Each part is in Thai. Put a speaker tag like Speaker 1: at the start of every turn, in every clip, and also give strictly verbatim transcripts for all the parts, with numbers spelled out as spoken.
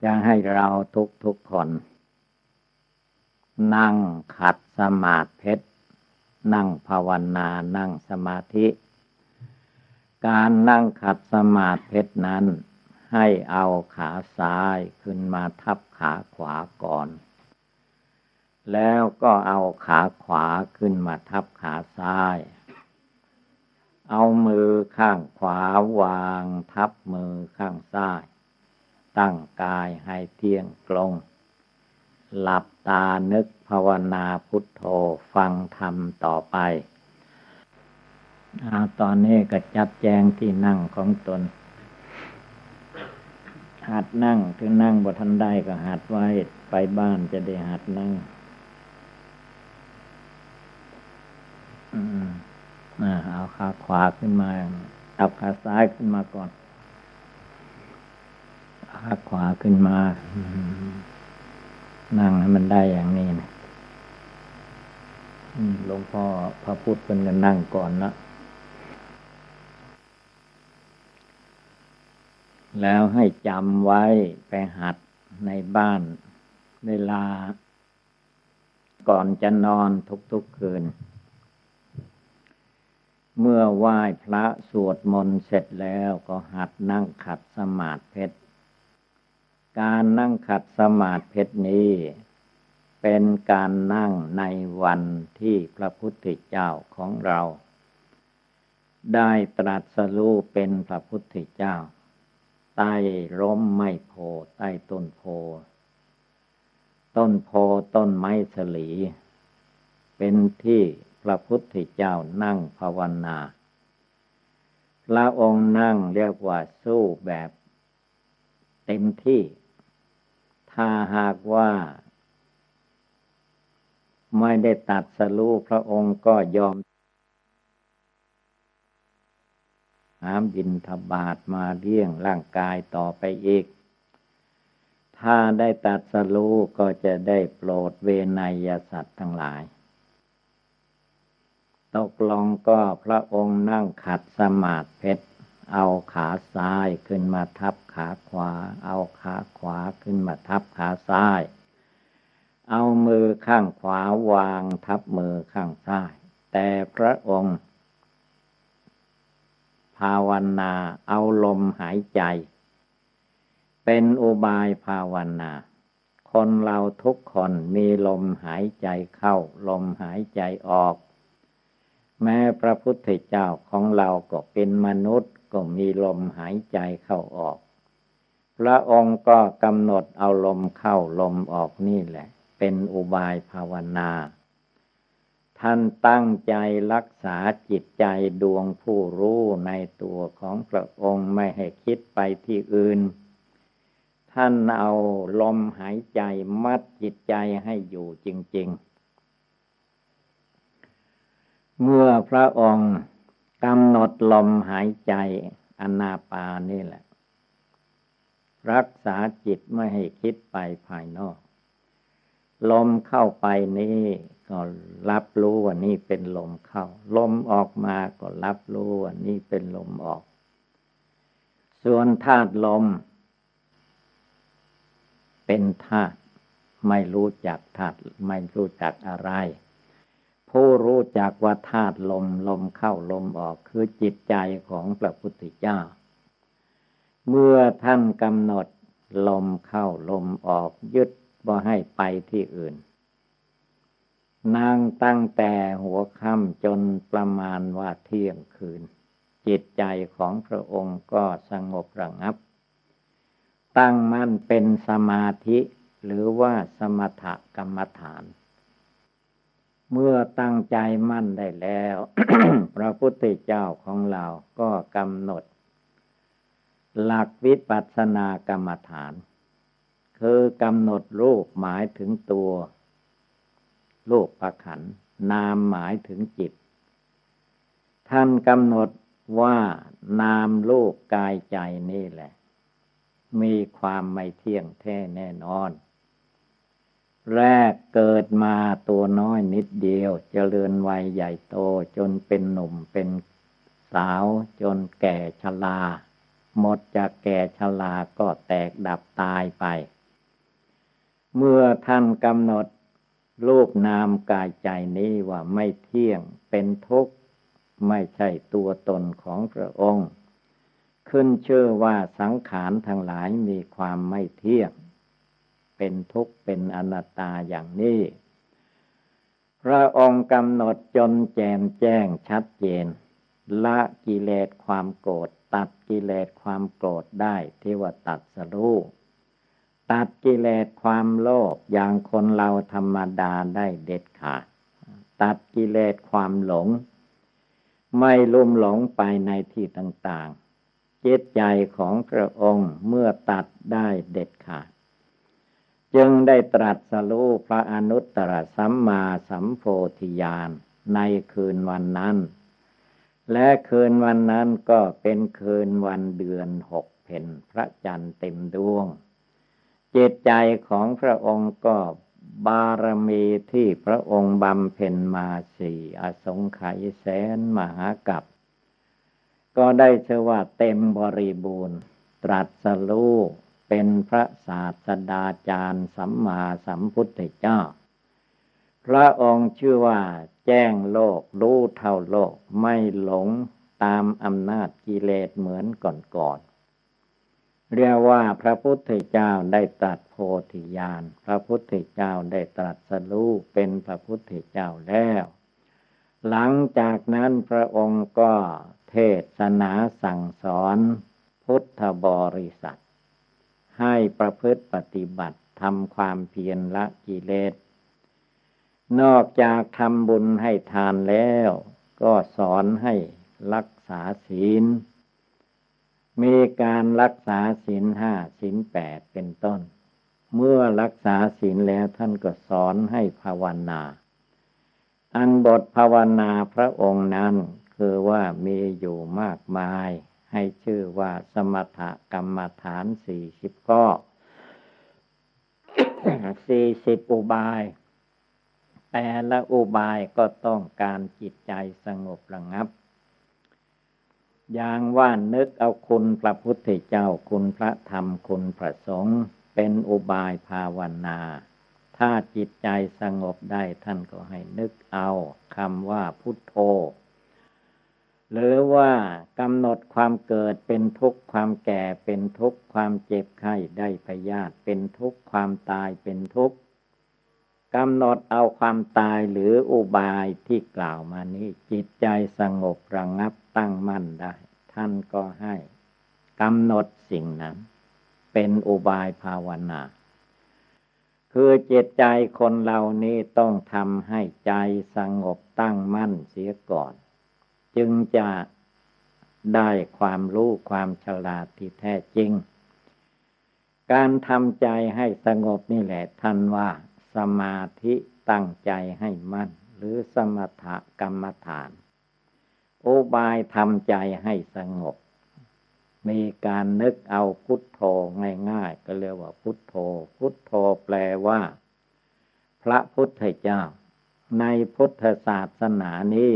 Speaker 1: จะให้เราทุกทุกคนนั่งขัดสมาธินั่งภาวนานั่งสมาธิการนั่งขัดสมาธินั้นให้เอาขาซ้ายขึ้นมาทับขาขวาก่อนแล้วก็เอาขาขวาขึ้นมาทับขาซ้ายเอามือข้างขวาวางทับมือข้างซ้ายตั้งกายให้เที่ยงตรงหลับตานึกภาวนาพุทโธฟังธรรมต่อไปอาตอนนี้ก็จัดแจงที่นั่งของตนหัดนั่งถึงนั่งบ่ทันได้ก็หัดไว้ไปบ้านจะได้หัดนั่งอืมอ่าเอาขาขวาขึ้นมาเอาขาซ้ายขึ้นมาก่อนขาขวาขึ้นมานั่งให้มันได้อย่างนี้นะหลวงพ่อพระพุทธเป็นกันนั่งก่อนนะแล้วให้จำไว้ไปหัดในบ้านเวลาก่อนจะนอนทุกๆคืนเมื่อไหว้พระสวดมนต์เสร็จแล้วก็หัดนั่งขัดสมาธิการนั่งขัดสมาธินี้เป็นการนั่งในวันที่พระพุทธเจ้าของเราได้ตรัสรู้เป็นพระพุทธเจ้าใต้ร่มไม้โพใต้ต้นโพต้นโพต้นไม้สลีเป็นที่พระพุทธเจ้านั่งภาวนาพระองค์นั่งเรียกว่าสู้แบบเต็มที่ถ้าหากว่าไม่ได้ตรัสรู้พระองค์ก็ยอมหาบิณฑบาตมาเลี้ยงร่างกายต่อไปอีกถ้าได้ตรัสรู้ก็จะได้โปรดเวไนยสัตว์ทั้งหลายตกลงก็พระองค์นั่งขัดสมาธิเอาขาซ้ายขึ้นมาทับขาขวาเอาขาขวาขึ้นมาทับขาซ้ายเอามือข้างขวาวางทับมือข้างซ้ายแต่พระองค์ภาวนาเอาลมหายใจเป็นอุบายภาวนาคนเราทุกคนมีลมหายใจเข้าลมหายใจออกแม้พระพุทธเจ้าของเราก็เป็นมนุษย์ก็มีลมหายใจเข้าออกพระองค์ก็กำหนดเอาลมเข้าลมออกนี่แหละเป็นอุบายภาวนาท่านตั้งใจรักษาจิตใจดวงผู้รู้ในตัวของพระองค์ไม่ให้คิดไปที่อื่นท่านเอาลมหายใจมัดจิตใจให้อยู่จริงๆเมื่อพระองค์กำหนดลมหายใจอานาปานนี่แหละรักษาจิตไม่ให้คิดไปภายนอกลมเข้าไปนี่ก็รับรู้ว่านี่เป็นลมเข้าลมออกมาก็รับรู้ว่านี่เป็นลมออกส่วนธาตุลมเป็นธาตุไม่รู้จักธาตุไม่รู้จักอะไรผู้รู้จักว่าธาตุลมลมเข้าลมออกคือจิตใจของพระพุทธเจ้าเมื่อท่านกำหนดลมเข้าลมออกยึดบ่ให้ไปที่อื่นนั่งตั้งแต่หัวค่ำจนประมาณว่าเที่ยงคืนจิตใจของพระองค์ก็สงบระงับตั้งมั่นเป็นสมาธิหรือว่าสมถกรรมฐานเมื่อตั้งใจมั่นได้แล้ว พระพุทธเจ้าของเราก็กำหนดหลักวิปัสสนากรรมฐานคือกำหนดรูปหมายถึงตัวรูปประขันธ์นามหมายถึงจิตท่านกำหนดว่านามรูปกายใจนี่แหละมีความไม่เที่ยงแท้แน่นอนแรกเกิดมาตัวน้อยนิดเดียวเจริญวัยใหญ่โตจนเป็นหนุ่มเป็นสาวจนแก่ชราหมดจากแก่ชราก็แตกดับตายไปเมื่อท่านกำหนดรูปนามกายใจนี้ว่าไม่เที่ยงเป็นทุกข์ไม่ใช่ตัวตนของพระองค์ขึ้นชื่อว่าสังขารทั้งหลายมีความไม่เที่ยงเป็นทุกข์เป็นอนัตตาอย่างนี้พระองค์กำหนดจนแจ่มแจ้งชัดเจนละกิเลสความโกรธตัดกิเลสความโกรธได้ที่ว่าตัดสรู้ตัดกิเลสความโลภอย่างคนเราธรรมดาได้เด็ดขาดตัดกิเลสความหลงไม่ลุ่มหลงไปในที่ต่างๆจิตใจของพระองค์เมื่อตัดได้เด็ดขาดจึงได้ตรัสรู้พระอนุตตรสัมมาสัมโพธิญาณในคืนวันนั้นและคืนวันนั้นก็เป็นคืนวันเดือนหกเพ็ญพระจันทร์เต็มดวงจิตใจของพระองค์ก็บารมีที่พระองค์บำเพ็ญมาสี่อสงไขยแสนมหากัปก็ได้ชื่อว่าเต็มบริบูรณ์ตรัสรู้เป็นพระศาสดาจารย์สัมมาสัมพุทธเจ้าพระองค์ชื่อว่าแจ้งโลกรู้เท่าโลกไม่หลงตามอำนาจกิเลสเหมือนก่อนๆเรียกว่าพระพุทธเจ้าได้ตรัสโพธิญาณพระพุทธเจ้าได้ตรัสรู้เป็นพระพุทธเจ้าแล้วหลังจากนั้นพระองค์ก็เทศนาสั่งสอนพุทธบริษัทให้ประพฤติปฏิบัติทำความเพียรละกิเลสนอกจากทำบุญให้ทานแล้วก็สอนให้รักษาศีลมีการรักษาศีลห้าศีลแปดเป็นต้นเมื่อรักษาศีลแล้วท่านก็สอนให้ภาวนาอันบทภาวนาพระองค์นั้นคือว่ามีอยู่มากมายให้ชื่อว่าสมถกรรมฐานสี่สิบข้อ สี่สิบอุบายแต่ละอุบายก็ต้องการจิตใจสงบระงับอย่างว่านึกเอาคุณพระพุทธเจ้าคุณพระธรรมคุณพระสงฆ์เป็นอุบายภาวนาถ้าจิตใจสงบได้ท่านก็ให้นึกเอาคำว่าพุทโธหรือว่ากำหนดความเกิดเป็นทุกข์ความแก่เป็นทุกข์ความเจ็บไข้ได้พยาธิเป็นทุกข์ความตายเป็นทุกข์กำหนดเอาความตายหรืออุบายที่กล่าวมานี้จิตใจสงบระงับตั้งมั่นได้ท่านก็ให้กำหนดสิ่งนั้นเป็นอุบายภาวนาคือจิตใจคนเหล่านี้ต้องทำให้ใจสงบตั้งมั่นเสียก่อนจึงจะได้ความรู้ความฉลาดที่แท้จริงการทำใจให้สงบนี่แหละท่านว่าสมาธิตั้งใจให้มั่นหรือสมถกรรมฐานอุบายทำใจให้สงบมีการนึกเอาพุทโธง่ายๆก็เรียกว่าพุทโธพุทโธแปลว่าพระพุทธเจ้าในพุทธศาสนานี้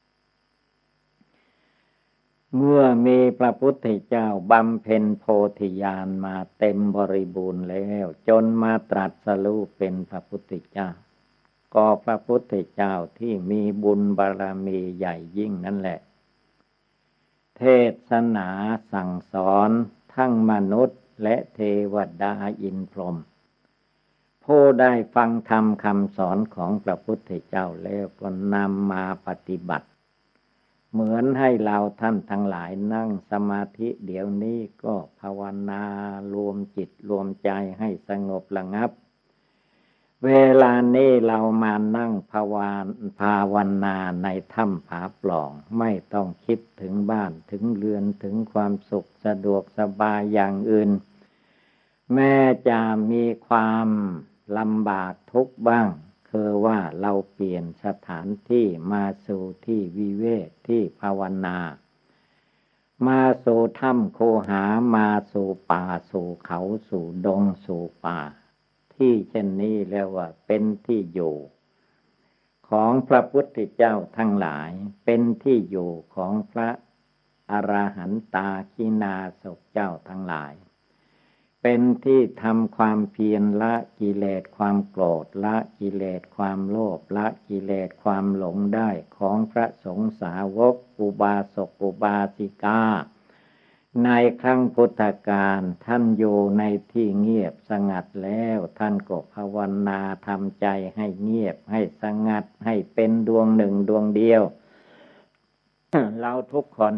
Speaker 1: เมื่อมีพระพุทธเจ้าบำเพ็ญโพธิญาณมาเต็มบริบูรณ์แล้วจนมาตรัสรู้เป็นพระพุทธเจ้าก็พระพุทธเจ้าที่มีบุญบารมีใหญ่ยิ่งนั่นแหละเทศนาสั่งสอนทั้งมนุษย์และเทวดาอินทร์พรหมผู้ได้ฟังธรรมคำสอนของพระพุทธเจ้าแล้วก็นำมาปฏิบัติเหมือนให้เราท่านทั้งหลายนั่งสมาธิเดี๋ยวนี้ก็ภาวนารวมจิตรวมใจให้สงบระงับเวลานี้เรามานั่งภาวานภาวนาในถ้ำผาปล่องไม่ต้องคิดถึงบ้านถึงเรือนถึงความสุขสะดวกสบายอย่างอื่นแม้จะมีความลำบากทุกข์บ้างคือว่าเราเปลี่ยนสถานที่มาสู่ที่วิเวกที่ภาวนามาสู่ถ้ำโคหามาสู่ป่าสู่เขาสู่ดงสู่ป่าที่เช่นนี้เรียกว่าเป็นที่อยู่ของพระพุทธเจ้าทั้งหลายเป็นที่อยู่ของพระอรหันตาขีณาสพเจ้าทั้งหลายเป็นที่ทำความเพียรละกิเลสความโกรธละกิเลสความโลภละกิเลสความหลงได้ของพระสงฆ์สาวกอุบาสกอุบาสิกาในครั้งพุทธกาลท่านอยู่ในที่เงียบสงัดแล้วท่านก็ภาวนาทำใจให้เงียบให้สงัดให้เป็นดวงหนึ่งดวงเดียว เราทุกคน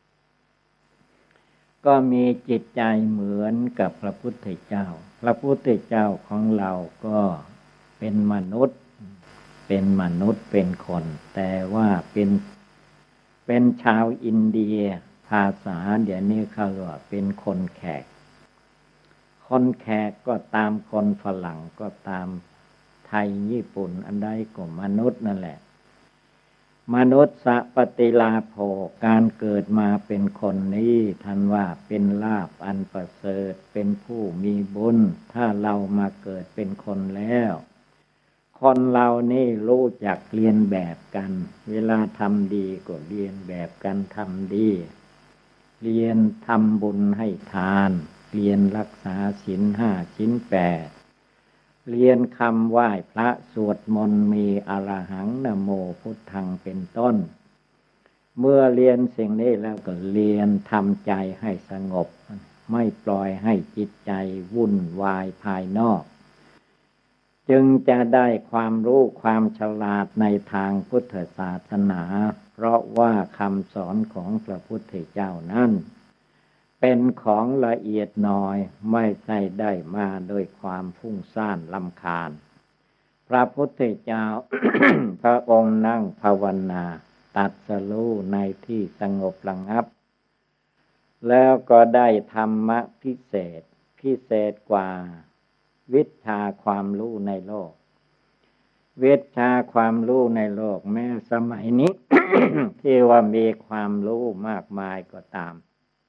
Speaker 1: ก็มีจิตใจเหมือนกับพระพุทธเจ้าพระพุทธเจ้าของเราก็เป็นมนุษย์เป็นมนุษย์เป็นคนแต่ว่าเป็นเป็นชาวอินเดียภาษาเดี๋ยวนี้เขาเรียกว่าเป็นคนแขกคนแขกก็ตามคนฝรั่งก็ตามไทยญี่ปุ่นอันใดก็มนุษย์นั่นแหละมนุษย์สปฏิลาโภการเกิดมาเป็นคนนี้ท่านว่าเป็นลาภอันประเสริฐเป็นผู้มีบุญถ้าเรามาเกิดเป็นคนแล้วคนเรานี่รู้จักเรียนแบบกันเวลาทำดีก็เรียนแบบกันทำดีเรียนทำบุญให้ทานเรียนรักษาศีลห้าศีลแปดเรียนคำไหว้พระสวดมนต์มีอรหังนะโมพุทธังเป็นต้นเมื่อเรียนสิ่งนี้แล้วก็เรียนทำใจให้สงบไม่ปล่อยให้จิตใจวุ่นวายภายนอกจึงจะได้ความรู้ความฉลาดในทางพุทธศาสนาเพราะว่าคำสอนของพระพุทธเจ้านั้นเป็นของละเอียดน้อยไม่ใช่ได้มาโดยความฟุ้งซ่านรำคาญพระพุทธเจ้า พระองค์นั่งภาวนาตรัสรู้ในที่สงบระงับแล้วก็ได้ธรรมะพิเศษพิเศษกว่าวิชาความรู้ในโลกวิชาความรู้ในโลกแม้สมัยนี้ ที่ว่ามีความรู้มากมายก็ตาม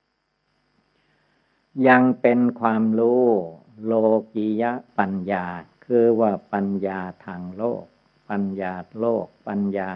Speaker 1: ยังเป็นความรู้โลกียะปัญญาคือว่าปัญญาทางโลกปัญญาโลกปัญญา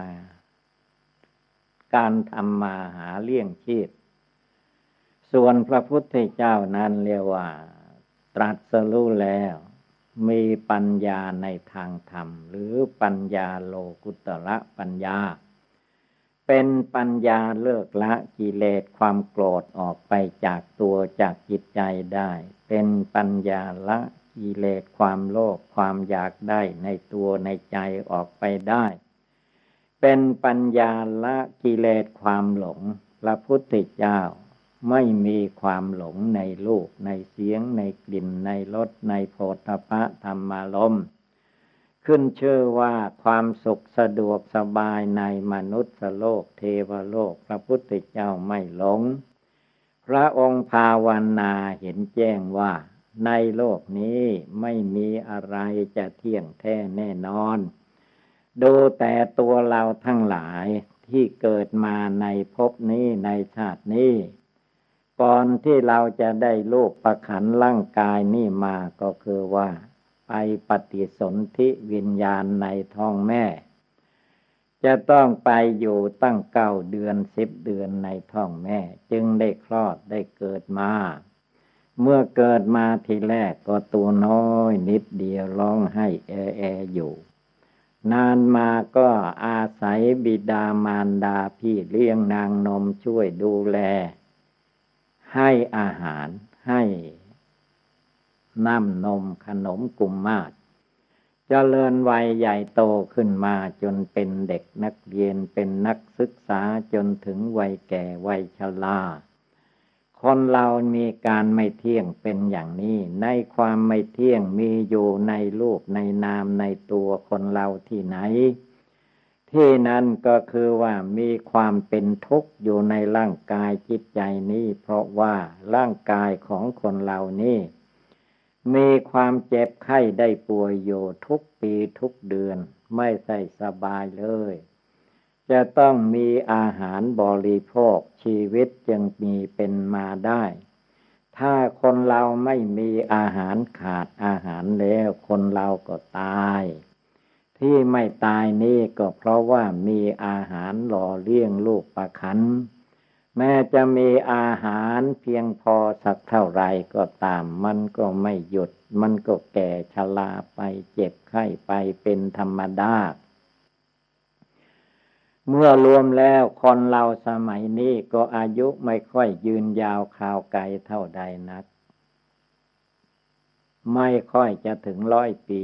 Speaker 1: การทำมาหาเลี้ยงชีพส่วนพระพุทธเจ้านั้นเรียกว่าตรัสรู้แล้วมีปัญญาในทางธรรมหรือปัญญาโลกุตระปัญญาเป็นปัญญาเลิกละกิเลสความโกรธออกไปจากตัวจากจิตใจได้เป็นปัญญาละกิเลสความโลภความอยากได้ในตัวในใจออกไปได้เป็นปัญญาละกิเลสความหลงพระพุทธเจ้าไม่มีความหลงในรูปในเสียงในกลิ่นในรสในโผฏฐัพพะธรรมารมณ์ขึ้นชื่อว่าความสุขสะดวกสบายในมนุษย์โลกเทวโลกพระพุทธเจ้าไม่หลงพระองค์ภาวนาเห็นแจ้งว่าในโลกนี้ไม่มีอะไรจะเที่ยงแท้แน่นอนดูแต่ตัวเราทั้งหลายที่เกิดมาในภพนี้ในชาตินี้ก่อนที่เราจะได้รูปประขันธ์ร่างกายนี่มาก็คือว่าไปปฏิสนธิวิญญาณในท้องแม่จะต้องไปอยู่ตั้งเก้าเดือนสิบเดือนในท้องแม่จึงได้คลอดได้เกิดมาเมื่อเกิดมาทีแรกก็ตัวน้อยนิดเดียวร้องให้แอแออยู่นานมาก็อาศัยบิดามารดาพี่เลี้ยงนางนมช่วยดูแลให้อาหารให้น้ำนมขนมกุมมาศเจริญวัยใหญ่โตขึ้นมาจนเป็นเด็กนักเรียนเป็นนักศึกษาจนถึงวัยแก่วัยชราคนเรามีการไม่เที่ยงเป็นอย่างนี้ในความไม่เที่ยงมีอยู่ในรูปในนามในตัวคนเราที่ไหนที่นั่นก็คือว่ามีความเป็นทุกข์อยู่ในร่างกายจิตใจนี้เพราะว่าร่างกายของคนเรานี่มีความเจ็บไข้ได้ป่วยอยู่ทุกปีทุกเดือนไม่ใส่สบายเลยจะต้องมีอาหารบริโภคชีวิตจึงมีเป็นมาได้ถ้าคนเราไม่มีอาหารขาดอาหารแล้วคนเราก็ตายที่ไม่ตายนี่ก็เพราะว่ามีอาหารหล่อเลี้ยงลูกประคันแม้จะมีอาหารเพียงพอสักเท่าไรก็ตามมันก็ไม่หยุดมันก็แก่ชราไปเจ็บไข้ไปเป็นธรรมดาเมื่อรวมแล้วคนเราสมัยนี้ก็อายุไม่ค่อยยืนยาวคราวไกลเท่าใดนักไม่ค่อยจะถึงร้อยปี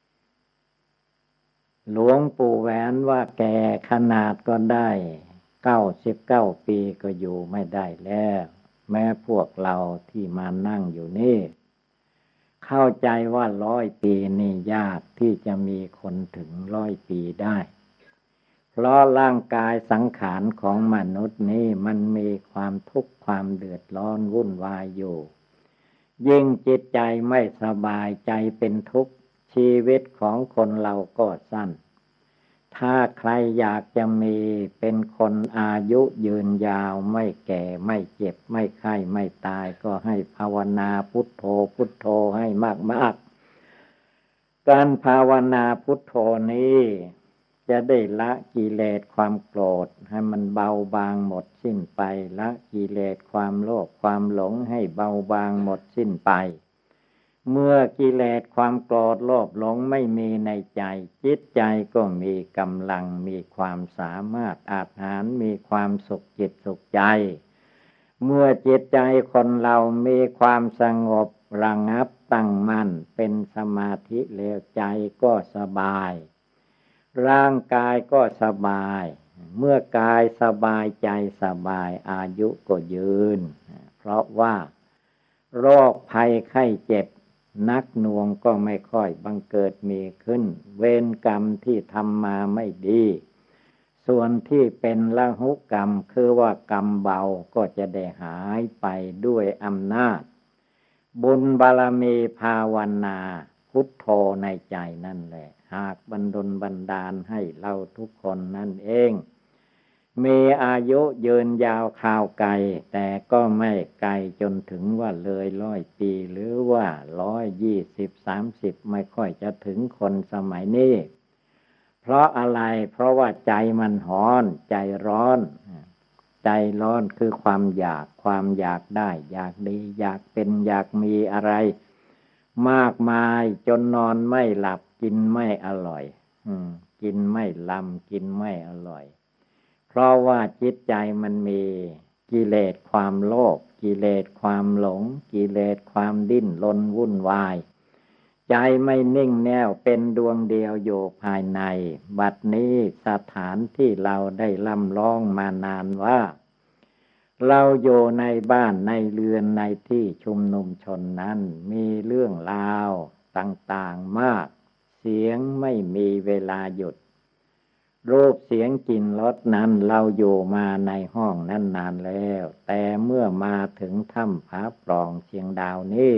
Speaker 1: หลวงปู่แหวนว่าแก่ขนาดก็ได้เก้าสิบเก้าปีก็อยู่ไม่ได้แล้วแม้พวกเราที่มานั่งอยู่นี่เข้าใจว่าร้อยปีนี่ยากที่จะมีคนถึงร้อยปีได้เพราะร่างกายสังขารของมนุษย์นี่มันมีความทุกข์ความเดือดร้อนวุ่นวายอยู่ยิ่งจิตใจไม่สบายใจเป็นทุกข์ชีวิตของคนเราก็สั้นถ้าใครอยากจะมีเป็นคนอายุยืนยาวไม่แก่ไม่เจ็บไม่ไข้ไม่ตายก็ให้ภาวนาพุทโธพุทโธให้มากๆการภาวนาพุทโธนี้จะได้ละกิเลสความโกรธให้มันเบาบางหมดสิ้นไปละกิเลสความโลภความหลงให้เบาบางหมดสิ้นไปเมื่อกิเลสความโกรธโลภหลงไม่มีในใจจิตใจก็มีกำลังมีความสามารถอาจหารมีความสุขจิตสุขใจเมื่อจิตใจคนเรามีความสงบระงับตั้งมั่นเป็นสมาธิแล้วใจก็สบายร่างกายก็สบายเมื่อกายสบายใจสบายอายุก็ยืนเพราะว่าโรคภัยไข้เจ็บนักหน่วงก็ไม่ค่อยบังเกิดมีขึ้นเวรกรรมที่ทำมาไม่ดีส่วนที่เป็นละหุกรรมคือว่ากรรมเบาก็จะได้หายไปด้วยอำนาจบุญบารมีภาวนาพุทโธในใจนั่นแหละหากบันดลบันดาลให้เราทุกคนนั่นเองมีอายุยืนยาวคราวไกลแต่ก็ไม่ไกลจนถึงว่าเลยร้อยปีหรือว่าร้อยยี่สิบสามสิบไม่ค่อยจะถึงคนสมัยนี้เพราะอะไรเพราะว่าใจมันร้อนใจร้อนใจร้อนคือความอยากความอยากได้อยากดีอยากเป็นอยากมีอะไรมากมายจนนอนไม่หลับกินไม่อร่อยอืมกินไม่ลำกินไม่อร่อยเพราะว่าจิตใจมันมีกิเลสความโลภกิเลสความหลงกิเลสความดิ้นรนวุ่นวายใจไม่นิ่งแน่วเป็นดวงเดียวอยู่ภายในบัดนี้สถานที่เราได้ล่ำร้องมานานว่าเราอยู่ในบ้านในเรือนในที่ชุมนุมชนนั้นมีเรื่องราวต่างๆมากเสียงไม่มีเวลาหยุดรูปเสียงกลิ่นรสนั้นเราอยู่มาในห้องนั้นนานแล้วแต่เมื่อมาถึงถ้ำผาปล่องเชียงดาวนี้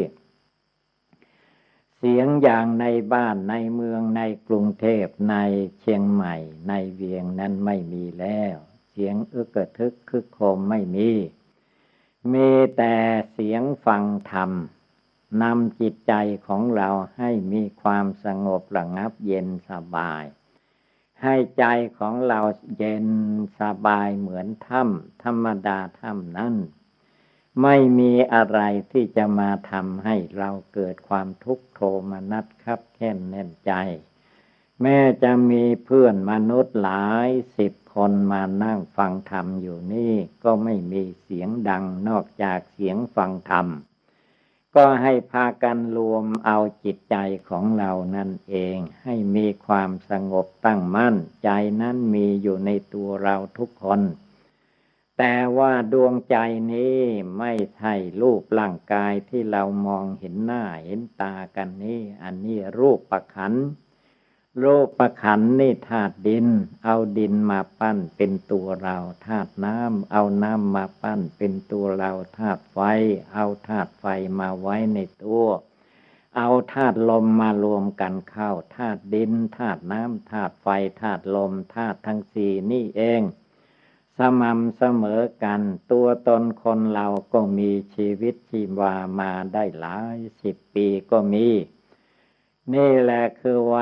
Speaker 1: เสียงอย่างในบ้านในเมืองในกรุงเทพในเชียงใหม่ในเวียงนั้นไม่มีแล้วเสียงอึกกระทึกคึกโครมไม่มีมีแต่เสียงฟังธรรมนำจิตใจของเราให้มีความสงบระงับเย็นสบายให้ใจของเราเย็นสบายเหมือนถ้ำธรรมดาถ้ำนั้นไม่มีอะไรที่จะมาทำให้เราเกิดความทุกข์โทมนัสคับแค้นแน่นใจแม้จะมีเพื่อนมนุษย์หลายสิบคนมานั่งฟังธรรมอยู่นี่ก็ไม่มีเสียงดังนอกจากเสียงฟังธรรมก็ให้พากันรวมเอาจิตใจของเรานั่นเองให้มีความสงบตั้งมั่นใจนั้นมีอยู่ในตัวเราทุกคนแต่ว่าดวงใจนี้ไม่ใช่รูปร่างกายที่เรามองเห็นหน้าเห็นตากันนี้อันนี้รูปประขันธ์รูปประขันธ์นี่ธาตุดินเอาดินมาปั้นเป็นตัวเราธาตุน้ำเอาน้ำมาปั้นเป็นตัวเราธาตุไฟเอาธาตุไฟมาไว้ในตัวเอาธาตุลมมารวมกันเข้าธาตุดินธาตุน้ำธาตุไฟธาตุลมธาตุทั้งสี่นี่เองสม่ำเสมอกันตัวตนคนเราก็มีชีวิตชีวามาได้หลายสิบปีก็มีนี่แหละคือว่า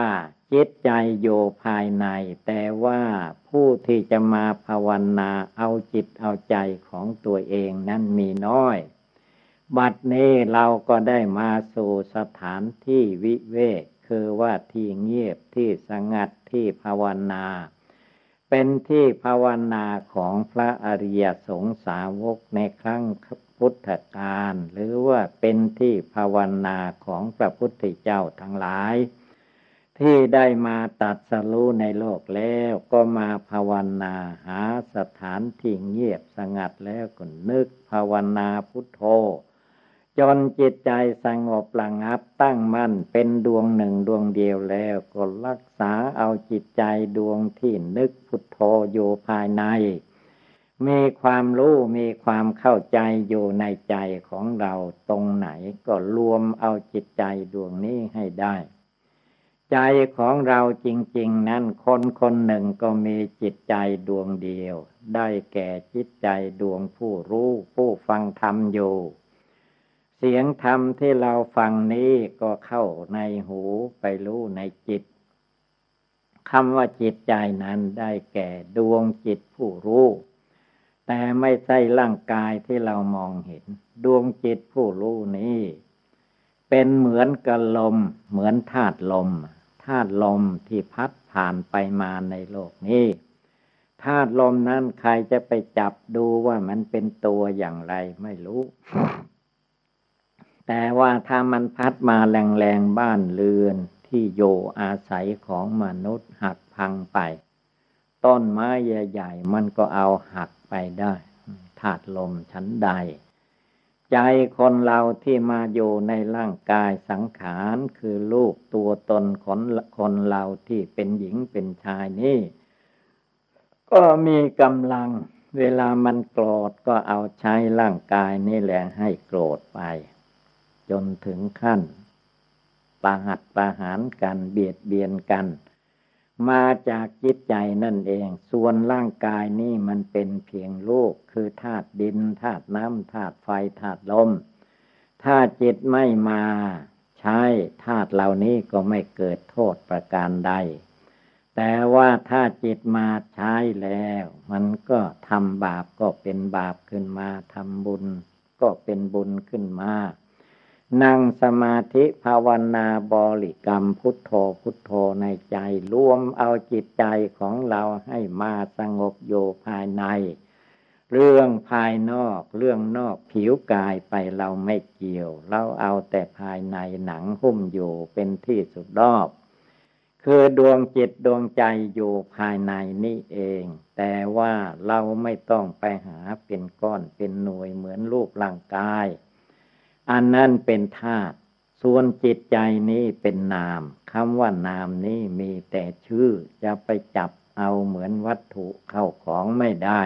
Speaker 1: จิตใจอยู่ภายในแต่ว่าผู้ที่จะมาภาวนาเอาจิตเอาใจของตัวเองนั้นมีน้อยบัดนี้เราก็ได้มาสู่สถานที่วิเวกคือว่าที่เงียบที่สงัดที่ภาวนาเป็นที่ภาวนาของพระอริยสงสาวกในครั้งพุทธกาลหรือว่าเป็นที่ภาวนาของพระพุทธเจ้าทั้งหลายที่ได้มาตรัสรู้ในโลกแล้วก็มาภาวนาหาสถานที่เงียบสงัดแล้วก็นึกภาวนาพุทโธจนจิตใจสงบระงับตั้งมั่นเป็นดวงหนึ่งดวงเดียวแล้วก็รักษาเอาจิตใจดวงที่นึกพุทโธอยู่ภายในมีความรู้มีความเข้าใจอยู่ในใจของเราตรงไหนก็รวมเอาจิตใจดวงนี้ให้ได้ใจของเราจริงๆนั้นคนคนหนึ่งก็มีจิตใจดวงเดียวได้แก่จิตใจดวงผู้รู้ผู้ฟังธรรมอยู่เสียงธรรมที่เราฟังนี้ก็เข้าในหูไปรู้ในจิตคำว่าจิตใจนั้นได้แก่ดวงจิตผู้รู้แต่ไม่ใช่ร่างกายที่เรามองเห็นดวงจิตผู้รู้นี้เป็นเหมือนกับลมเหมือนธาตุลมธาตุลมที่พัดผ่านไปมาในโลกนี้ธาตุลมนั้นใครจะไปจับดูว่ามันเป็นตัวอย่างไรไม่รู้ แต่ว่าถ้ามันพัดมาแรงๆบ้านเรือนที่อยู่อาศัยของมนุษย์หักพังไปต้นไม้ใหญ่ๆมันก็เอาหักไปได้ธาตุลมชั้นใดใจคนเราที่มาอยู่ในร่างกายสังขารคือรูปตัวตนของคนเราที่เป็นหญิงเป็นชายนี่ก็มีกำลังเวลามันโกรธก็เอาใช้ร่างกายนี่แหละให้โกรธไปจนถึงขั้นประหัตประหารกันเบียดเบียนกันมาจากจิตใจนั่นเองส่วนร่างกายนี่มันเป็นเพียงรูปคือธาตุดินธาตุน้ำธาตุไฟธาตุลมถ้าจิตไม่มาใช้ธาตุเหล่านี้ก็ไม่เกิดโทษประการใดแต่ว่าถ้าจิตมาใช้แล้วมันก็ทำบาปก็เป็นบาปขึ้นมาทำบุญก็เป็นบุญขึ้นมานั่งสมาธิภาวนาบริกรรมพุทโธพุทโธในใจรวมเอาจิตใจของเราให้มาสงบอยู่ภายในเรื่องภายนอกเรื่องนอกผิวกายไปเราไม่เกี่ยวเราเอาแต่ภายในหนังหุ้มอยู่เป็นที่สุดรอบคือดวงจิตดวงใจอยู่ภายในนี่เองแต่ว่าเราไม่ต้องไปหาเป็นก้อนเป็นหน่วยเหมือนรูปร่างกายอันนั้นเป็นธาตุส่วนจิตใจนี้เป็นนามคำว่านามนี้มีแต่ชื่อจะไปจับเอาเหมือนวัตถุเข้าของไม่ได้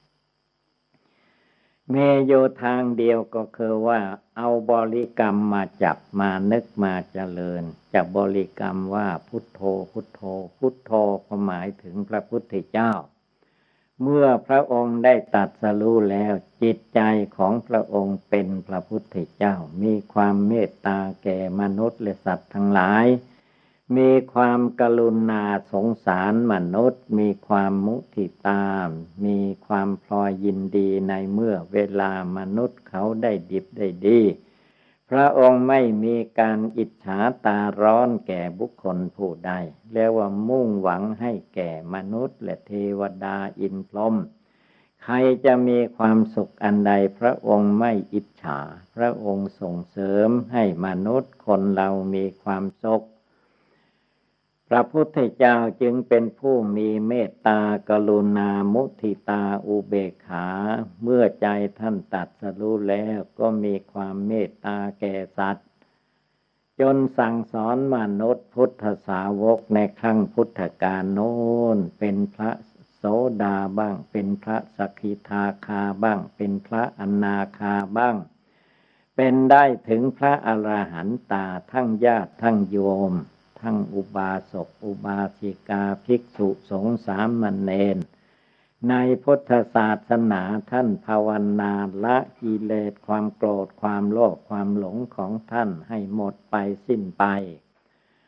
Speaker 1: เมโยทางเดียวก็คือว่าเอาบริกรรมมาจับมานึกมาเจริญจะบริกรรมว่าพุทโธพุทโธพุทโธก็หมายถึงพระพุทธเจ้าเมื่อพระองค์ได้ตรัสรู้แล้วจิตใจของพระองค์เป็นพระพุทธเจ้ามีความเมตตาแก่มนุษย์และสัตว์ทั้งหลายมีความกรุณาสงสารมนุษย์มีความมุทิตามีความพลอยยินดีในเมื่อเวลามนุษย์เขาได้ดิบได้ดีพระองค์ไม่มีการอิจฉาตาร้อนแก่บุคคลผู้ใดแล้วว่ามุ่งหวังให้แก่มนุษย์และเทวดาอินทร์พรหมใครจะมีความสุขอันใดพระองค์ไม่อิจฉาพระองค์ส่งเสริมให้มนุษย์คนเรามีความสุขพระพุทธเจ้าจึงเป็นผู้มีเมตตากรุณามุทิตาอุเบกขาเมื่อใจท่านตรัสรู้แล้วก็มีความเมตตาแก่สัตว์จนสั่งสอนมนุษย์พุทธสาวกในครั้งพุทธกาลโน้นเป็นพระโสดาบ้างเป็นพระสกิทาคาบ้างเป็นพระอนาคาบ้างเป็นได้ถึงพระอรหันตาทั้งญาติทั้งโยมทั้งอุบาสกอุบาสิกาภิกษุสงฆ์สามเณรในพุทธศาสนาท่านภาวนาละกิเลสความโกรธความโลภความหลงของท่านให้หมดไปสิ้นไป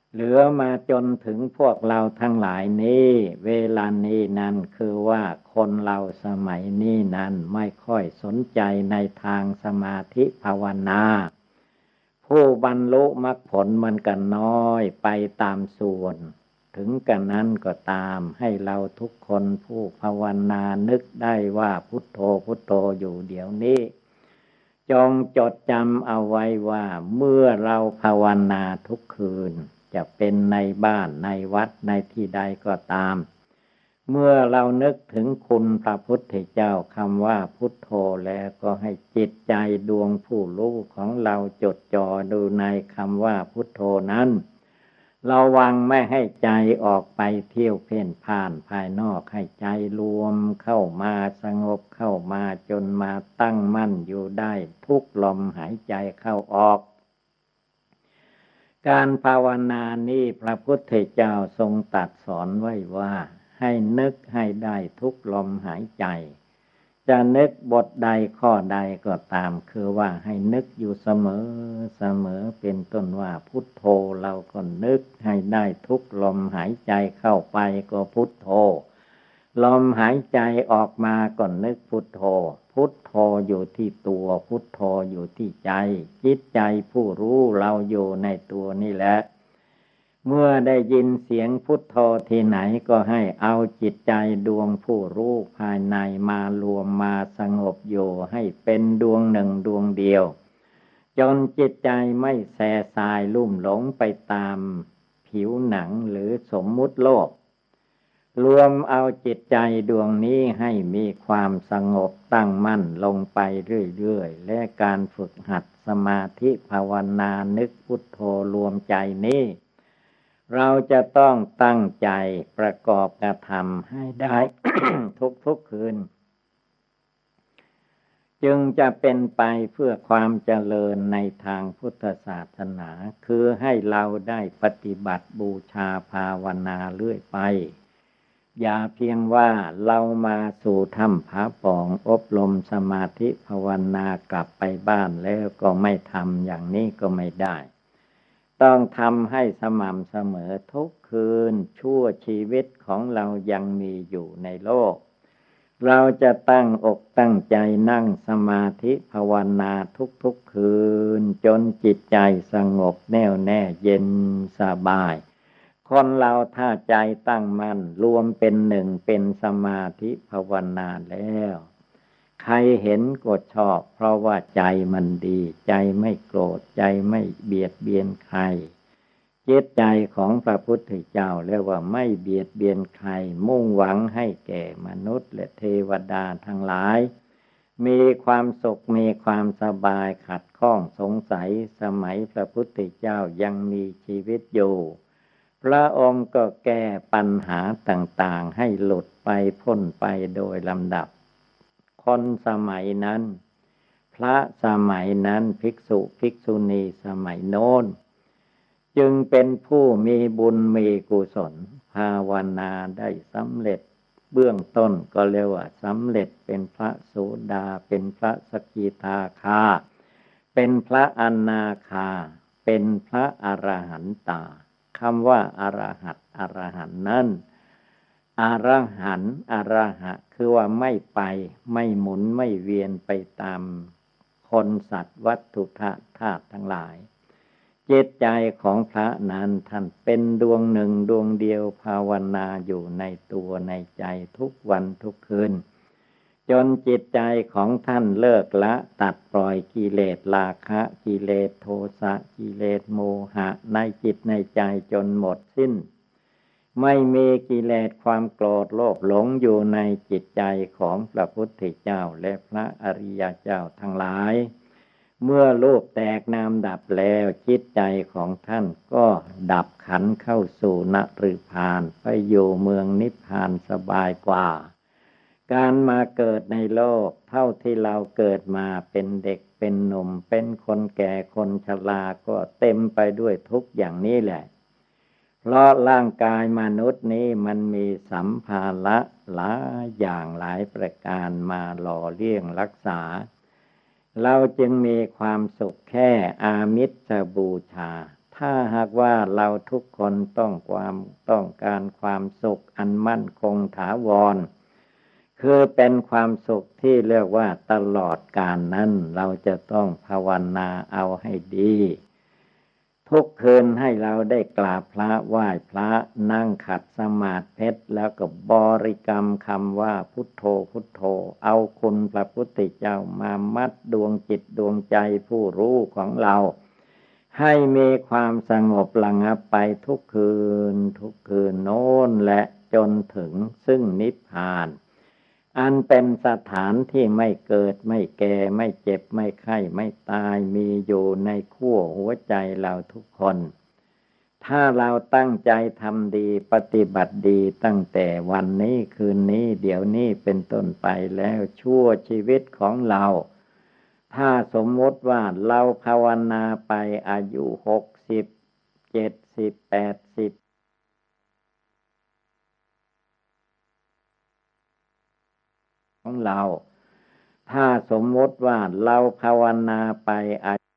Speaker 1: เหลือมาจนถึงพวกเราทั้งหลายนี้เวลานี้นั้นคือว่าคนเราสมัยนี้นั้นไม่ค่อยสนใจในทางสมาธิภาวนาผู้บรรลุมรรคผลมันก็น้อยไปตามส่วนถึงกันนั้นก็ตามให้เราทุกคนผู้ภาวนานึกได้ว่าพุทโธพุทโธอยู่เดี๋ยวนี้จงจดจำเอาไว้ว่าเมื่อเราภาวนาทุกคืนจะเป็นในบ้านในวัดในที่ใดก็ตามเมื่อเรานึกถึงคุณพระพุทธเจ้าคำว่าพุทโธแล้วก็ให้จิตใจดวงผู้รู้ของเราจดจ่อดูในคำว่าพุทโธนั้นระวังไม่ให้ใจออกไปเที่ยวเพ่นพ่านภายนอกให้ใจรวมเข้ามาสงบเข้ามาจนมาตั้งมั่นอยู่ได้ทุกลมหายใจเข้าออกการภาวนานี้พระพุทธเจ้าทรงตรัสสอนไว้ว่าให้นึกให้ได้ทุกลมหายใจจะนึกบทใดข้อใดก็ตามคือว่าให้นึกอยู่เสมอเสมอเป็นต้นว่าพุทโธเราก็นึกให้ได้ทุกลมหายใจเข้าไปก็พุทโธลมหายใจออกมาก็นึกพุทโธพุทโธอยู่ที่ตัวพุทโธอยู่ที่ใจจิตใจผู้รู้เราอยู่ในตัวนี่แหละเมื่อได้ยินเสียงพุทโธที่ไหนก็ให้เอาจิตใจดวงผู้รู้ภายในมารวมมาสงบอยู่ให้เป็นดวงหนึ่งดวงเดียวจนจิตใจไม่แส่สายลุ่มหลงไปตามผิวหนังหรือสมมุติโลกรวมเอาจิตใจดวงนี้ให้มีความสงบตั้งมั่นลงไปเรื่อยๆและการฝึกหัดสมาธิภาวนานึกพุทโธรวมใจนี้เราจะต้องตั้งใจประกอบกระทำให้ได้ ทุกๆคืนจึงจะเป็นไปเพื่อความเจริญในทางพุทธศาสนาคือให้เราได้ปฏิบัติบูชาภาวนาเรื่อยไปอย่าเพียงว่าเรามาสู่ถ้ำผาป่องอบรมสมาธิภาวนากลับไปบ้านแล้วก็ไม่ทำอย่างนี้ก็ไม่ได้ต้องทำให้สม่ำเสมอทุกคืนชั่วชีวิตของเรายังมีอยู่ในโลกเราจะตั้งอกตั้งใจนั่งสมาธิภาวนาทุกๆคืนจนจิตใจสงบแน่วแน่เย็นสบายคนเราถ้าใจตั้งมั่นรวมเป็นหนึ่งเป็นสมาธิภาวนาแล้วใครเห็นก็ชอบเพราะว่าใจมันดีใจไม่โกรธใจไม่เบียดเบียนใครจิตใจของพระพุทธเจ้าเรียกว่าไม่เบียดเบียนใครมุ่งหวังให้แก่มนุษย์และเทวดาทั้งหลายมีความสุขมีความสบายขัดข้องสงสัยสมัยพระพุทธเจ้ายังมีชีวิตอยู่พระองค์ก็แก้ปัญหาต่างๆให้หลุดไปพ้นไปโดยลำดับคนสมัยนั้นพระสมัยนั้นภิกษุภิกษุณีสมัยโน้นจึงเป็นผู้มีบุญมีกุศลภาวนาได้สำเร็จเบื้องต้นก็เรียกว่าสำเร็จเป็นพระโสดาเป็นพระสกิทาคาเป็นพระอนาคาเป็นพระอรหันตาคำว่าอรหัตอรหันต์นั้นอรหันต์อรหะคือว่าไม่ไปไม่หมุนไม่เวียนไปตามคนสัตว์วัตถุธาตุทั้งหลายจิตใจของพระนั้นท่านเป็นดวงหนึ่งดวงเดียวภาวนาอยู่ในตัวในใจทุกวันทุกคืนจนจิตใจของท่านเลิกละตัดปล่อยกิเลสราคะกิเลสโทสะกิเลสโมหะในจิตในใจจนหมดสิ้นไม่มีกิเลสความโกรธโลภหลงอยู่ในจิตใจของพระพุทธเจ้าและพระอริยเจ้าทั้งหลายเมื่อรูปแตกนามดับแล้วจิตใจของท่านก็ดับขันธ์เข้าสู่นฤพานไปอยู่เมืองนิพพานสบายกว่าการมาเกิดในโลกเท่าที่เราเกิดมาเป็นเด็กเป็นหนุ่มเป็นคนแก่คนชราก็เต็มไปด้วยทุกข์อย่างนี้แหละเพราะร่างกายมนุษย์นี้มันมีสัมภาระหลายอย่างหลายประการมาหล่อเลี้ยงรักษาเราจึงมีความสุขแค่อามิสบูชาทถ้าหากว่าเราทุกคนต้องความต้องการความสุขอันมั่นคงถาวรคือเป็นความสุขที่เรียกว่าตลอดกาลนั้นเราจะต้องภาวนาเอาให้ดีทุกคืนให้เราได้กราบพระไหว้พระนั่งขัดสมาธิแล้วก็บริกรรมคำว่าพุทโธพุทโธเอาคุณพระพุทธเจ้ามามัดดวงจิตดวงใจผู้รู้ของเราให้มีความสงบระงับไปทุกคืนทุกคืนโน้นและจนถึงซึ่งนิพพานอันเป็นสถานที่ไม่เกิดไม่แก่ไม่เจ็บไม่ไข้ไม่ตายมีอยู่ในขั้วหัวใจเราทุกคนถ้าเราตั้งใจทำดีปฏิบัติดีตั้งแต่วันนี้คืนนี้เดี๋ยวนี้เป็นต้นไปแล้วชั่วชีวิตของเราถ้าสมมติว่าเราภาวนาไปอายุหกสิบเจ็ดสิบแปดสิบของเราถ้าสมมติว่าเราภาวนาไปอายุ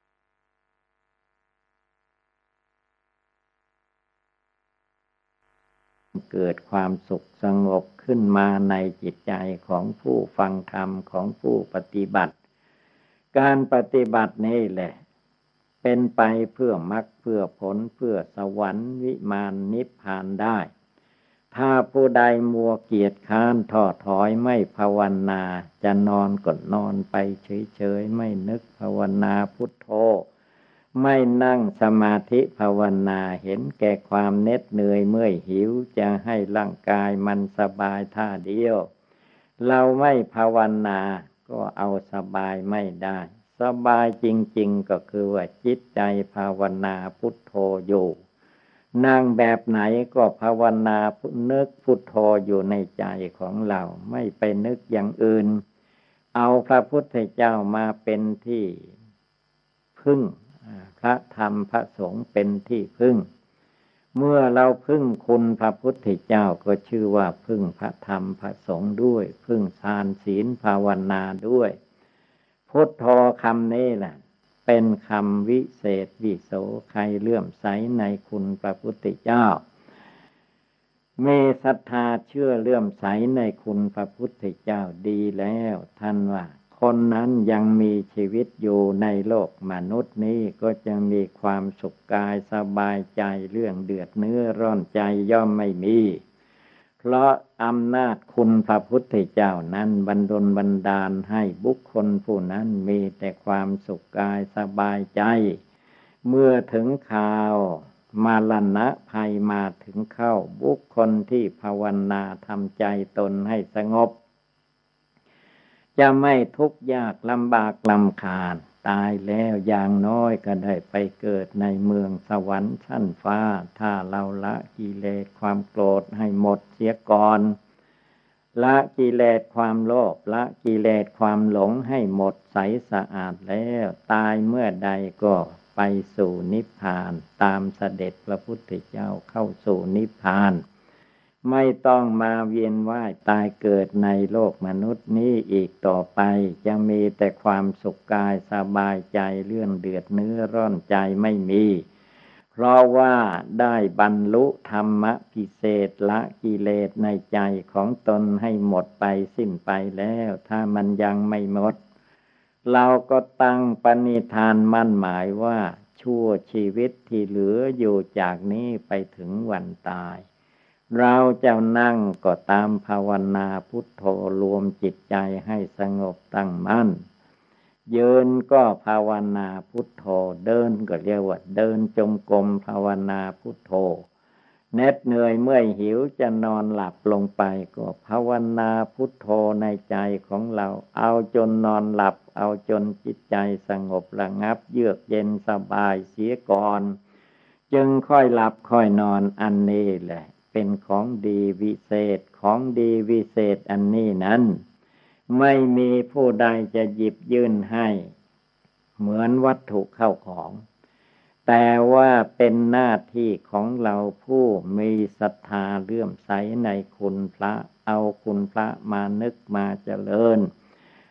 Speaker 1: เกิดความสุขสงบขึ้นมาในจิตใจของผู้ฟังธรรมของผู้ปฏิบัติการปฏิบัตินี่แหละเป็นไปเพื่อมรรคเพื่อผลเพื่อสวรรค์วิมานนิพพานได้ถ้าผู้ใดมัวเกียจค้านท้อถอยไม่ภาวนาจะนอนก็นอนไปเฉยๆไม่นึกภาวนาพุทโธไม่นั่งสมาธิภาวนาเห็นแก่ความเหน็ดเหนื่อยเมื่อยหิวจะให้ร่างกายมันสบายท่าเดียวเราไม่ภาวนาก็เอาสบายไม่ได้สบายจริงๆก็คือว่าจิตใจภาวนาพุทโธอยู่นั่งแบบไหนก็ภาวนานึกพุทโธอยู่ในใจของเราไม่ไปนึกอย่างอื่นเอาพระพุทธเจ้ามาเป็นที่พึ่งพระธรรมพระสงฆ์เป็นที่พึ่งเมื่อเราพึ่งคุณพระพุทธเจ้าก็ชื่อว่าพึ่งพระธรรมพระสงฆ์ด้วยพึ่งทานศีลภาวนาด้วยพุทโธคำนี้แหละเป็นคำวิเศษวิโสใครเลื่อมใสในคุณพระพุทธเจ้ามีศรัทธาเชื่อเลื่อมใสในคุณพระพุทธเจ้าดีแล้วท่านว่าคนนั้นยังมีชีวิตอยู่ในโลกมนุษย์นี้ก็จะมีความสุขกายสบายใจเรื่องเดือดเนื้อร้อนใจย่อมไม่มีเพราะอำนาจคุณพระพุทธเจ้านั้นบันดลบันดาลให้บุคคลผู้นั้นมีแต่ความสุขกายสบายใจเมื่อถึงคราวมาลณะภัยมาถึงเข้าบุคคลที่ภาวนาทำใจตนให้สงบจะไม่ทุกข์ยากลำบากลำคาญตายแล้วอย่างน้อยก็ได้ไปเกิดในเมืองสวรรค์ชั้นฟ้าถ้าเราละกิเลสความโกรธให้หมดเสียก่อนละกิเลสความโลภละกิเลสความหลงให้หมดใสสะอาดแล้วตายเมื่อใดก็ไปสู่นิพพานตามเสด็จพระพุทธเจ้าเข้าสู่นิพพานไม่ต้องมาเวียนว่ายตายเกิดในโลกมนุษย์นี้อีกต่อไปจะมีแต่ความสุขกายสบายใจเรื่องเดือดเนื้อร้อนใจไม่มีเพราะว่าได้บรรลุธรรมพิเศษละกิเลสในใจของตนให้หมดไปสิ้นไปแล้วถ้ามันยังไม่หมดเราก็ตั้งปณิธานมั่นหมายว่าชั่วชีวิตที่เหลืออยู่จากนี้ไปถึงวันตายเราจะนั่งก็ตามภาวนาพุทโธรวมจิตใจให้สงบตั้งมั่นยืนก็ภาวนาพุทโธเดินก็เรียกว่าเดินจงกรมภาวนาพุทโธเหน็ดเหนื่อยเมื่อยหิวจะนอนหลับลงไปก็ภาวนาพุทโธในใจของเราเอาจนนอนหลับเอาจนจิตใจสงบระงับเยือกเย็นสบายเสียก่อนจึงค่อยหลับค่อยนอนอันนี้แหละเป็นของดีวิเศษของดีวิเศษอันนี้นั้นไม่มีผู้ใดจะหยิบยื่นให้เหมือนวัตถุเข้าของแต่ว่าเป็นหน้าที่ของเราผู้มีศรัทธาเลื่อมใสในคุณพระเอาคุณพระมานึกมาเจริญ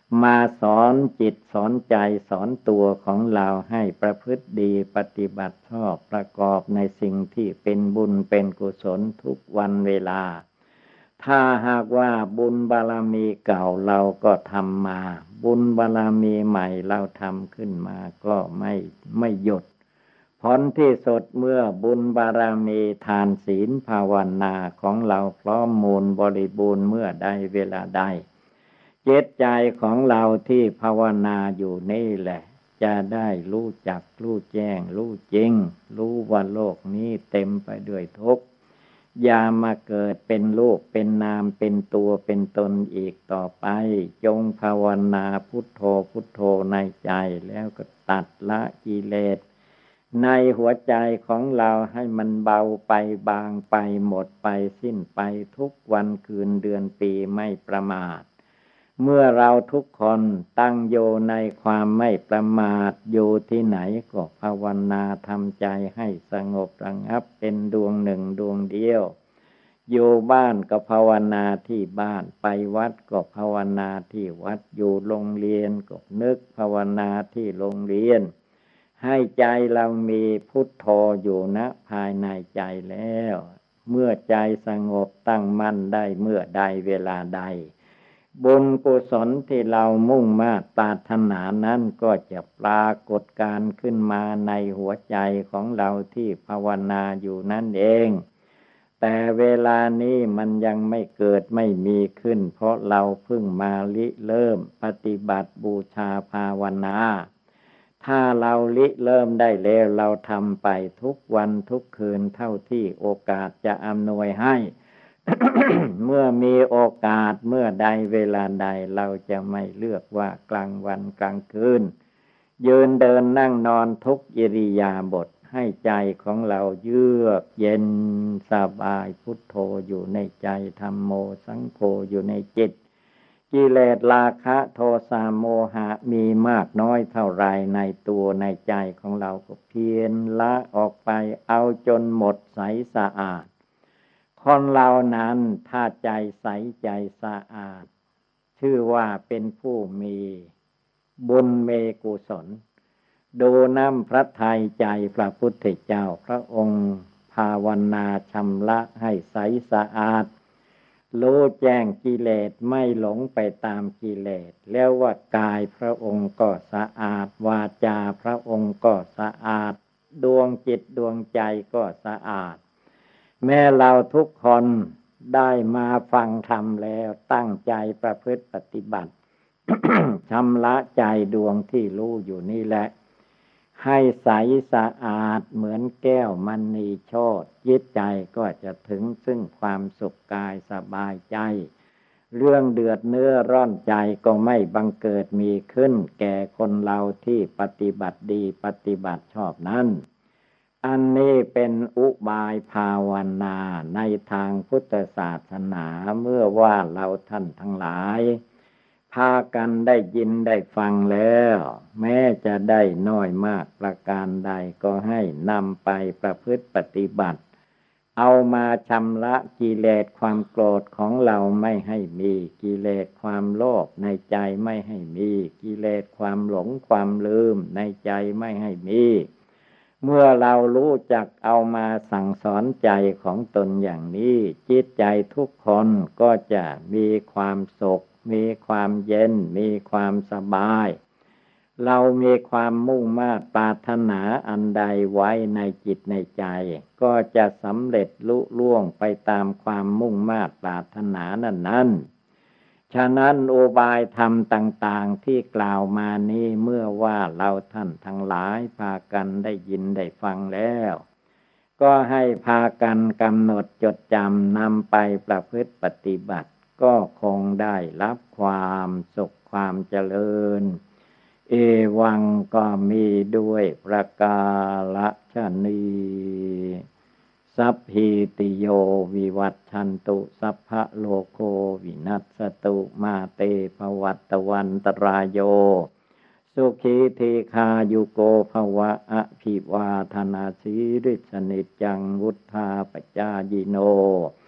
Speaker 1: มาสอนจิตสอนใจสอนตัวของเราให้ประพฤติดีปฏิบัติชอบประกอบในสิ่งที่เป็นบุญเป็นกุศลทุกวันเวลาถ้าหากว่าบุญบารมีเก่าเราก็ทำมาบุญบารมีใหม่เราทำขึ้นมาก็ไม่ไม่หยุดผลที่สุดเมื่อบุญบารมีทานศีลภาวนาของเราพร้อมมูลบริบูรณ์เมื่อใดเวลาใดจิตใจของเราที่ภาวนาอยู่นี่แหละจะได้รู้จักรู้แจ้งรู้จริงรู้ว่าโลกนี้เต็มไปด้วยทุกข์อย่ามาเกิดเป็นรูปเป็นนามเป็นตัวเป็นตนอีกต่อไปจงภาวนาพุทโธพุทโธในใจแล้วก็ตัดละกิเลสในหัวใจของเราให้มันเบาไปบางไปหมดไปสิ้นไปทุกวันคืนเดือนปีไม่ประมาทเมื่อเราทุกคนตั้งโยในความไม่ประมาทอยู่ที่ไหนก็ภาวนาทำใจให้สงบระงับเป็นดวงหนึ่งดวงเดียวอยู่บ้านก็ภาวนาที่บ้านไปวัดก็ภาวนาที่วัดอยู่โรงเรียนก็นึกภาวนาที่โรงเรียนให้ใจเรามีพุทโธอยู่ณภายในใจแล้วเมื่อใจสงบตั้งมั่นได้เมื่อใดเวลาใดบุญกุศลที่เรามุ่งมาปรารถนานั้นก็จะปรากฏการขึ้นมาในหัวใจของเราที่ภาวนาอยู่นั่นเองแต่เวลานี้มันยังไม่เกิดไม่มีขึ้นเพราะเราเพิ่งมาริเริ่มปฏิบัติบูชาภาวนาถ้าเราริเริ่มได้แล้วเราทำไปทุกวันทุกคืนเท่าที่โอกาสจะอำนวยให้ เมื่อมีโอกาสเมื่อใดเวลาใดเราจะไม่เลือกว่ากลางวันกลางคืนยืนเดินนั่งนอนทุกอิริยาบถให้ใจของเราเยือกเย็นสบายพุทโธอยู่ในใจธัมโมสังโฆอยู่ในจิตกิเลสราคะโทสะโมหะมีมากน้อยเท่าไรในตัวในใจของเราก็เพียรละออกไปเอาจนหมดใสสะอาดคนเรานั้นถ้าใจใสใจสะอาดชื่อว่าเป็นผู้มีบุญเมกุศลดูน้ำพระทัยใจพระพุทธเจ้าพระองค์ภาวนาชำระให้ใสสะอาดรู้แจ้งกิเลสไม่หลงไปตามกิเลสแล้วว่ากายพระองค์ก็สะอาดวาจาพระองค์ก็สะอาดดวงจิตดวงใจก็สะอาดแม้เราทุกคนได้มาฟังธรรมแล้วตั้งใจประพฤติปฏิบัติ ชำระใจดวงที่รู้อยู่นี่แหละให้ใสสะอาดเหมือนแก้วมณีโชติจิตใจก็จะถึงซึ่งความสุขกายสบายใจเรื่องเดือดเนื้อร้อนใจก็ไม่บังเกิดมีขึ้นแก่คนเราที่ปฏิบัติดีปฏิบัติชอบนั้นอันนี้เป็นอุบายภาวนาในทางพุทธศาสนาเมื่อว่าเราท่านทั้งหลายพากันได้ยินได้ฟังแล้วแม้จะได้น้อยมากประการใดก็ให้นำไปประพฤติปฏิบัติเอามาชำระกิเลสความโกรธของเราไม่ให้มีกิเลสความโลภในใจไม่ให้มีกิเลสความหลงความลืมในใจไม่ให้มีเมื่อเรารู้จักเอามาสั่งสอนใจของตนอย่างนี้จิตใจทุกคนก็จะมีความสุขมีความเย็นมีความสบายเรามีความมุ่งมา่ปรารถนาอันใดไว้ในจิตในใจก็จะสำเร็จลุล่วงไปตามความมุ่งมา่ปรารถนานั้นๆฉะนั้นอุบายธรรมต่างๆที่กล่าวมานี้เมื่อว่าเราท่านทั้งหลายพากันได้ยินได้ฟังแล้วก็ให้พากันกำหนดจดจำนำไปประพฤติปฏิบัติก็คงได้รับความสุขความเจริญเอวังก็มีด้วยประกาศนีสัพพิติโยวิวัชชันตุสัพพะโลกโควินัสสตุมาเตภวัตวันตรายโยสุขีทีคายุโกภวะอภิวาทนาสีริสนิจจังวุธาปจายิโน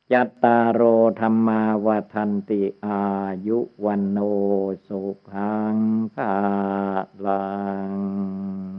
Speaker 1: จัตตารโอธรรมาวทันติอายุวันโนสุขังภาลัง